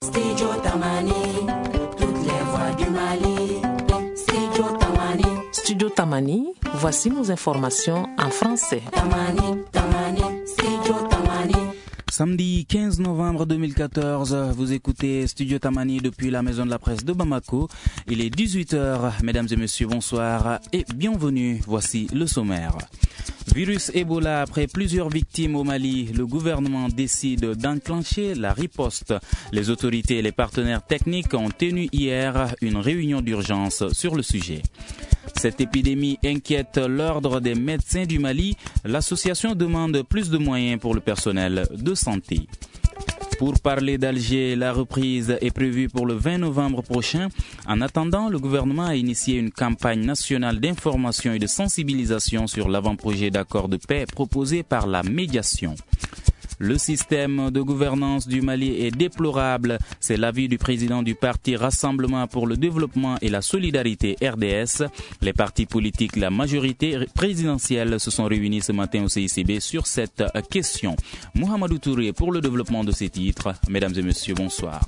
Studio Tamani, toutes les voix du Mali. Studio Tamani. Studio Tamani, voici nos informations en français. Tamani, Studio Tamani. Samedi 15 novembre 2014, vous écoutez Studio Tamani depuis la maison de la presse de Bamako. Il est 18h, mesdames et messieurs, bonsoir et bienvenue. Voici le sommaire. Virus Ebola, après plusieurs victimes au Mali, le gouvernement décide d'enclencher la riposte. Les autorités et les partenaires techniques ont tenu hier une réunion d'urgence sur le sujet. Cette épidémie inquiète l'ordre des médecins du Mali. L'association demande plus de moyens pour le personnel de santé. Pour parler d'Alger, la reprise est prévue pour le 20 novembre prochain. En attendant, le gouvernement a initié une campagne nationale d'information et de sensibilisation sur l'avant-projet d'accord de paix proposé par la médiation. Le système de gouvernance du Mali est déplorable. C'est l'avis du président du parti Rassemblement pour le développement et la solidarité RDS. Les partis politiques, la majorité présidentielle se sont réunis ce matin au CICB sur cette question. Mohamedou Touré pour le développement de ces titres. Mesdames et messieurs, bonsoir.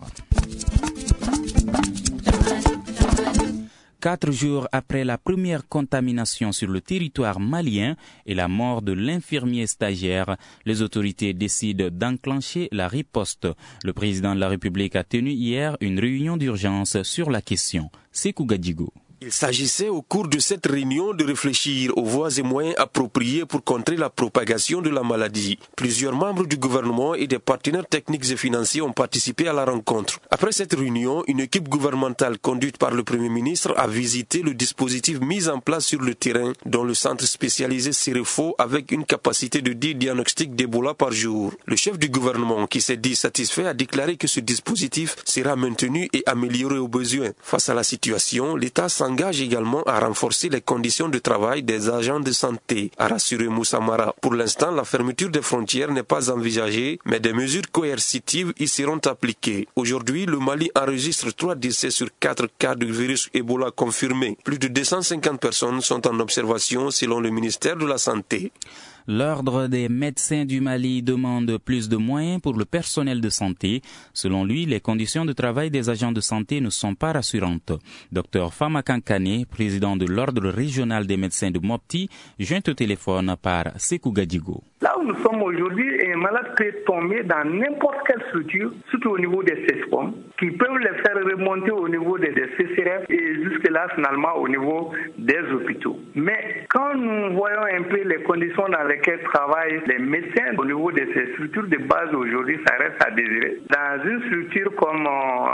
4 jours après la première contamination sur le territoire malien et la mort de l'infirmier stagiaire, les autorités décident d'enclencher la riposte. Le président de la République a tenu hier une réunion d'urgence sur la question. Sékou Gadjigo. Il s'agissait au cours de cette réunion de réfléchir aux voies et moyens appropriés pour contrer la propagation de la maladie. Plusieurs membres du gouvernement et des partenaires techniques et financiers ont participé à la rencontre. Après cette réunion, une équipe gouvernementale conduite par le Premier ministre a visité le dispositif mis en place sur le terrain, dont le centre spécialisé Cerefo avec une capacité de 10 diagnostics d'Ebola par jour. Le chef du gouvernement, qui s'est dit satisfait, a déclaré que ce dispositif sera maintenu et amélioré au besoin. Face à la situation, l'État s'engage également à renforcer les conditions de travail des agents de santé, a rassuré Moussa Mara. Pour l'instant, la fermeture des frontières n'est pas envisagée, mais des mesures coercitives y seront appliquées. Aujourd'hui, le Mali enregistre 3 décès sur 4 cas de virus Ebola confirmés. Plus de 250 personnes sont en observation selon le ministère de la Santé. L'Ordre des médecins du Mali demande plus de moyens pour le personnel de santé. Selon lui, les conditions de travail des agents de santé ne sont pas rassurantes. Dr Fama Kankane, président de l'Ordre régional des médecins de Mopti, joint au téléphone par Sékou Gadjigo. Là où nous sommes aujourd'hui, un malade peut tomber dans n'importe quelle structure, surtout au niveau des CESCOM, qui peuvent les faire remonter au niveau des CCRF et jusque-là, finalement, au niveau des hôpitaux. Mais quand nous voyons un peu les conditions dans lesquelles travaillent les médecins au niveau de ces structures de base aujourd'hui, ça reste à désirer. Dans une structure comme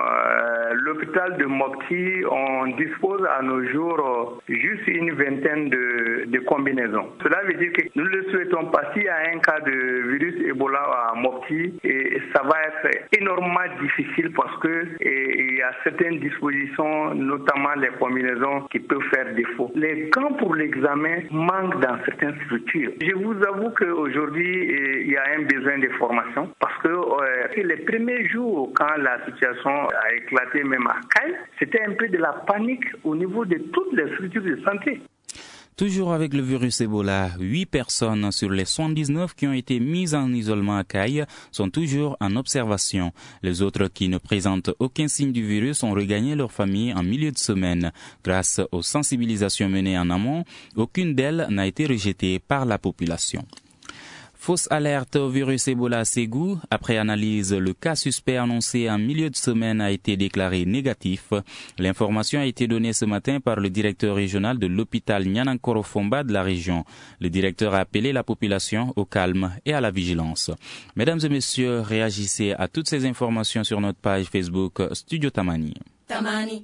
l'hôpital de Mopti, on dispose à nos jours juste une vingtaine de combinaisons. Cela veut dire que nous ne le souhaitons pas. S'il y a un cas de virus Ebola à Mopti, et ça va être énormément difficile parce que il y a certaines dispositions, notamment les combinaisons, qui peuvent faire défaut. Les gants pour l'examen manquent dans certaines structures. Je vous avoue qu'aujourd'hui, il y a un besoin de formation parce que les premiers jours, quand la situation a éclaté même à Caille, c'était un peu de la panique au niveau de toutes les structures de santé. Toujours avec le virus Ebola, 8 personnes sur les 79 qui ont été mises en isolement à Caille sont toujours en observation. Les autres qui ne présentent aucun signe du virus ont regagné leur famille en milieu de semaine. Grâce aux sensibilisations menées en amont, aucune d'elles n'a été rejetée par la population. Fausse alerte au virus Ebola à Ségou. Après analyse, le cas suspect annoncé en milieu de semaine a été déclaré négatif. L'information a été donnée ce matin par le directeur régional de l'hôpital Nianankoro-Fomba de la région. Le directeur a appelé la population au calme et à la vigilance. Mesdames et messieurs, réagissez à toutes ces informations sur notre page Facebook Studio Tamani. Tamani.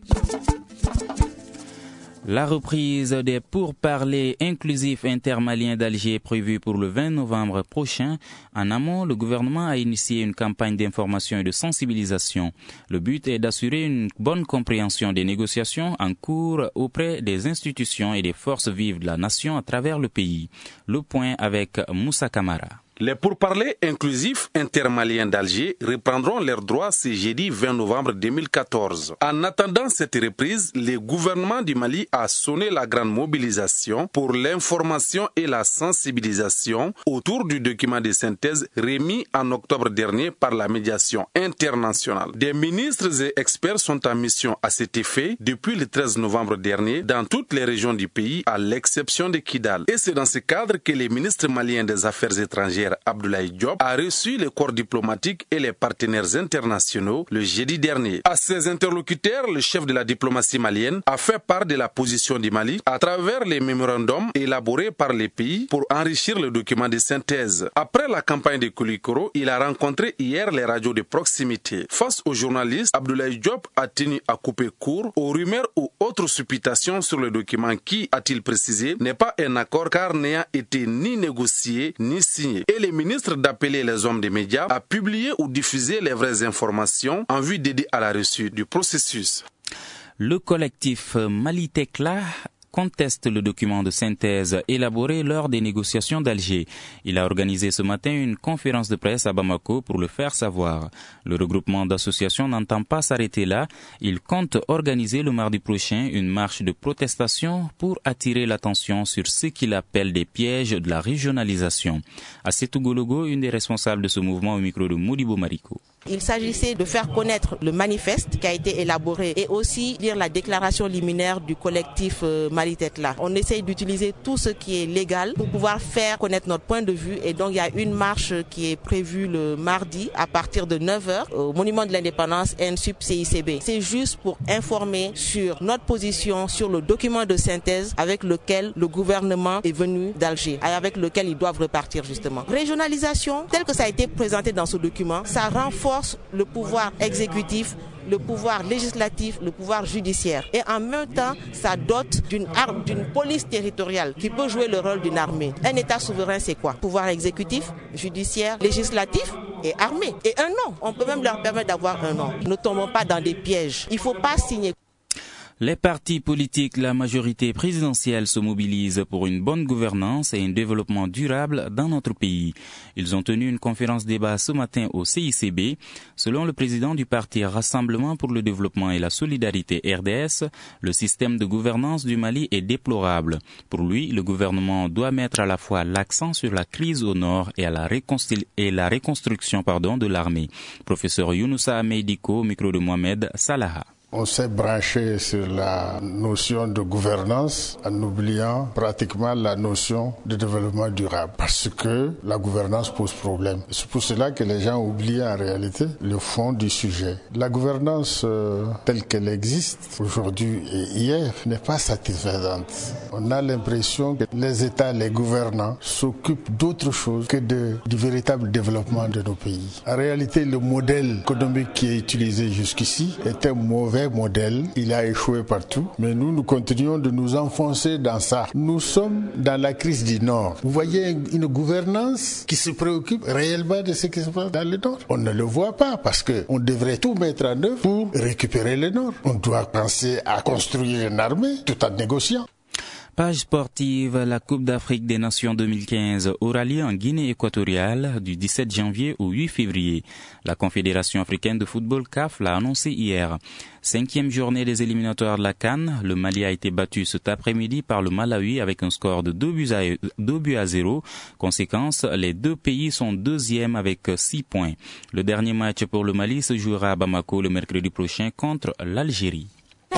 La reprise des pourparlers inclusifs intermaliens d'Alger est prévue pour le 20 novembre prochain. En amont, le gouvernement a initié une campagne d'information et de sensibilisation. Le but est d'assurer une bonne compréhension des négociations en cours auprès des institutions et des forces vives de la nation à travers le pays. Le point avec Moussa Kamara. Les pourparlers inclusifs intermaliens d'Alger reprendront leurs droits ce jeudi 20 novembre 2014. En attendant cette reprise, le gouvernement du Mali a sonné la grande mobilisation pour l'information et la sensibilisation autour du document de synthèse remis en octobre dernier par la médiation internationale. Des ministres et experts sont en mission à cet effet depuis le 13 novembre dernier dans toutes les régions du pays à l'exception de Kidal. Et c'est dans ce cadre que le ministre malien des Affaires étrangères Abdoulaye Diop a reçu les corps diplomatiques et les partenaires internationaux le jeudi dernier. À ses interlocuteurs, le chef de la diplomatie malienne a fait part de la position du Mali à travers les mémorandums élaborés par les pays pour enrichir le document de synthèse. Après la campagne de Koulikoro, il a rencontré hier les radios de proximité. Face aux journalistes, Abdoulaye Diop a tenu à couper court aux rumeurs ou autres supputations sur le document qui, a-t-il précisé, n'est pas un accord car n'ayant été ni négocié ni signé. Et le ministre d'appeler les hommes des médias à publier ou diffuser les vraies informations en vue d'aider à la réussite du processus. Le collectif Mali Tekla conteste le document de synthèse élaboré lors des négociations d'Alger. Il a organisé ce matin une conférence de presse à Bamako pour le faire savoir. Le regroupement d'associations n'entend pas s'arrêter là. Il compte organiser le mardi prochain une marche de protestation pour attirer l'attention sur ce qu'il appelle des pièges de la régionalisation. Assetou Gologo, une des responsables de ce mouvement au micro de Modibo Mariko. Il s'agissait de faire connaître le manifeste qui a été élaboré et aussi lire la déclaration liminaire du collectif Mali Tekla. On essaye d'utiliser tout ce qui est légal pour pouvoir faire connaître notre point de vue et donc il y a une marche qui est prévue le mardi à partir de 9h au Monument de l'Indépendance NSUP CICB. C'est juste pour informer sur notre position sur le document de synthèse avec lequel le gouvernement est venu d'Alger et avec lequel ils doivent repartir justement. Régionalisation, tel que ça a été présenté dans ce document, ça renforce le pouvoir exécutif, le pouvoir législatif, le pouvoir judiciaire. Et en même temps, ça dote d'une police territoriale qui peut jouer le rôle d'une armée. Un État souverain, c'est quoi? Pouvoir exécutif, judiciaire, législatif et armée. Et un nom. On peut même leur permettre d'avoir un nom. Ne tombons pas dans des pièges. Il ne faut pas signer. Les partis politiques, la majorité présidentielle se mobilisent pour une bonne gouvernance et un développement durable dans notre pays. Ils ont tenu une conférence débat ce matin au CICB. Selon le président du parti Rassemblement pour le développement et la solidarité RDS, le système de gouvernance du Mali est déplorable. Pour lui, le gouvernement doit mettre à la fois l'accent sur la crise au nord et à la reconstruction de l'armée. Professeur Younoussa Ameidiko, micro de Mohamed Salaha. On s'est branché sur la notion de gouvernance en oubliant pratiquement la notion de développement durable parce que la gouvernance pose problème. C'est pour cela que les gens oublient en réalité le fond du sujet. La gouvernance telle qu'elle existe aujourd'hui et hier n'est pas satisfaisante. On a l'impression que les États, les gouvernants s'occupent d'autre chose que du véritable développement de nos pays. En réalité, le modèle économique qui est utilisé jusqu'ici est un mauvais modèle, il a échoué partout, mais nous continuons de nous enfoncer dans ça. Nous sommes dans la crise du Nord. Vous voyez une gouvernance qui se préoccupe réellement de ce qui se passe dans le Nord. On ne le voit pas parce qu'on devrait tout mettre en œuvre pour récupérer le Nord. On doit penser à construire une armée tout en négociant. Page sportive, la Coupe d'Afrique des Nations 2015 aura lieu en Guinée équatoriale du 17 janvier au 8 février. La Confédération africaine de football CAF l'a annoncé hier. 5e journée des éliminatoires de la CAN, le Mali a été battu cet après-midi par le Malawi avec un score de 2 buts à 0. Conséquence, les deux pays sont deuxièmes avec 6 points. Le dernier match pour le Mali se jouera à Bamako le mercredi prochain contre l'Algérie.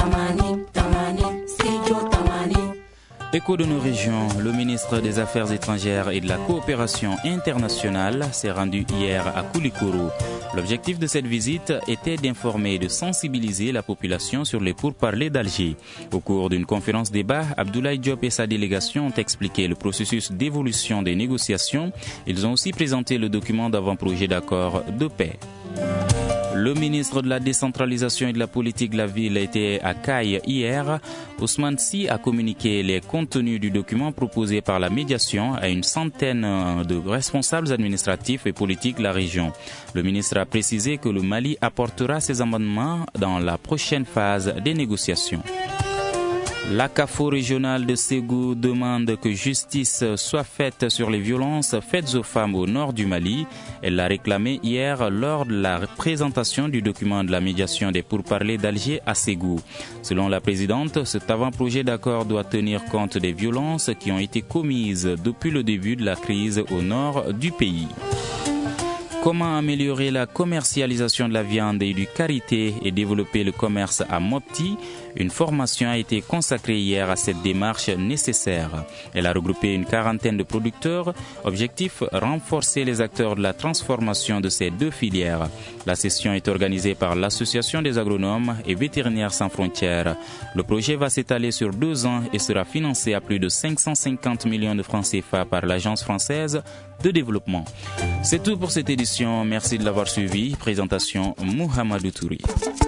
Écho de nos régions, le ministre des Affaires étrangères et de la coopération internationale s'est rendu hier à Koulikoro. L'objectif de cette visite était d'informer et de sensibiliser la population sur les pourparlers d'Alger. Au cours d'une conférence débat, Abdoulaye Diop et sa délégation ont expliqué le processus d'évolution des négociations. Ils ont aussi présenté le document d'avant-projet d'accord de paix. Le ministre de la décentralisation et de la politique de la ville était à Caille hier. Ousmane Sy a communiqué les contenus du document proposé par la médiation à une centaine de responsables administratifs et politiques de la région. Le ministre a précisé que le Mali apportera ses amendements dans la prochaine phase des négociations. La CAFO régionale de Ségou demande que justice soit faite sur les violences faites aux femmes au nord du Mali. Elle l'a réclamé hier lors de la présentation du document de la médiation des pourparlers d'Alger à Ségou. Selon la présidente, cet avant-projet d'accord doit tenir compte des violences qui ont été commises depuis le début de la crise au nord du pays. Comment améliorer la commercialisation de la viande et du karité et développer le commerce à Mopti? Une formation a été consacrée hier à cette démarche nécessaire. Elle a regroupé une quarantaine de producteurs. Objectif, renforcer les acteurs de la transformation de ces deux filières. La session est organisée par l'Association des agronomes et vétérinaires sans frontières. Le projet va s'étaler sur 2 ans et sera financé à plus de 550 millions de francs CFA par l'Agence française de développement. C'est tout pour cette édition. Merci de l'avoir suivi. Présentation Mohamedou Touri.